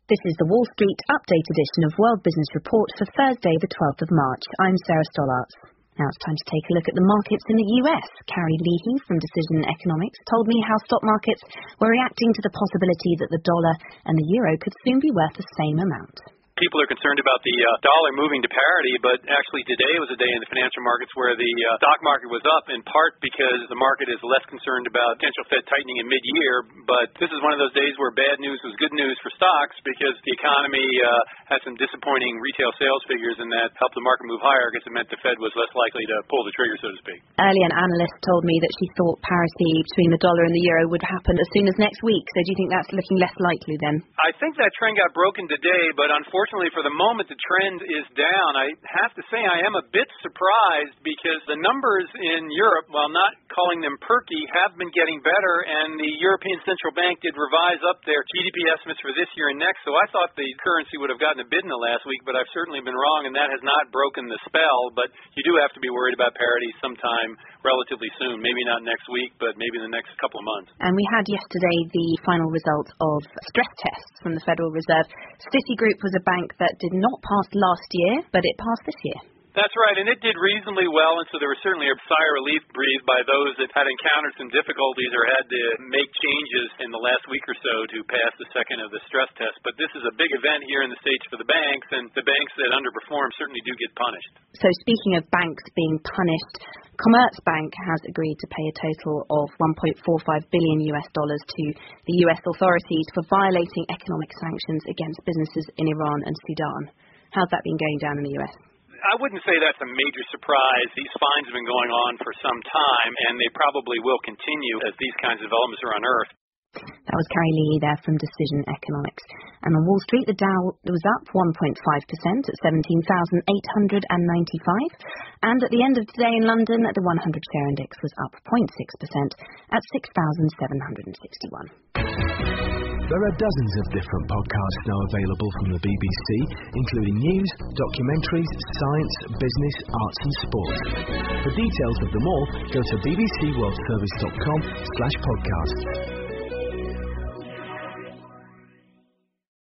This is the Wall Street Update edition of World Business Report for Thursday, the 12th of March. I'm Sarah Stollarts. Now it's time to take a look at the markets in the US. Carrie Leahy from Decision Economics told me how stock markets were reacting to the possibility that the dollar and the euro could soon be worth the same amount. People are concerned about the dollar moving to parity, but actually today was a day in the financial markets where the stock market was up, in part because the market is less concerned about potential Fed tightening in mid-year. But this is one of those days where bad news was good news for stocks because the economy had some disappointing retail sales figures, and that helped the market move higher because it meant the Fed was less likely to pull the trigger, so to speak. Earlier, an analyst told me that she thought parity between the dollar and the euro would happen as soon as next week. So do you think that's looking less likely then? I think that trend got broken today, but unfortunately for the moment, the trend is down. I have to say I am a bit surprised because the numbers in Europe, while not calling them perky, have been getting better, and the European Central Bank did revise up their GDP estimates for this year and next, so I thought the currency would have gotten a bid in the last week, but I've certainly been wrong, and that has not broken the spell. But you do have to be worried about parity sometime relatively soon, maybe not next week, but maybe in the next couple of months. And we had yesterday the final results of stress tests from the Federal Reserve. Citigroup was a bank that did not pass last year, but it passed this year. That's right, and it did reasonably well, and so there was certainly a sigh of relief breathed by those that had encountered some difficulties or had to make changes in the last week or so to pass the second of the stress test. But this is a big event here in the States for the banks, and the banks that underperform certainly do get punished. So speaking of banks being punished, Commerzbank has agreed to pay a total of $1.45 billion to the US authorities for violating economic sanctions against businesses in Iran and Sudan. How's that been going down in the US? I wouldn't say that's a major surprise. These fines have been going on for some time, and they probably will continue as these kinds of developments are unearthed. That was Carrie Leahy there from Decision Economics. And on Wall Street, the Dow was up 1.5% at 17,895. And at the end of today in London, the 100-share index was up 0.6% at 6,761. There are dozens of different podcasts now available from the BBC, including news, documentaries, science, business, arts and sport. For details of them all, go to bbcworldservice.com/podcast.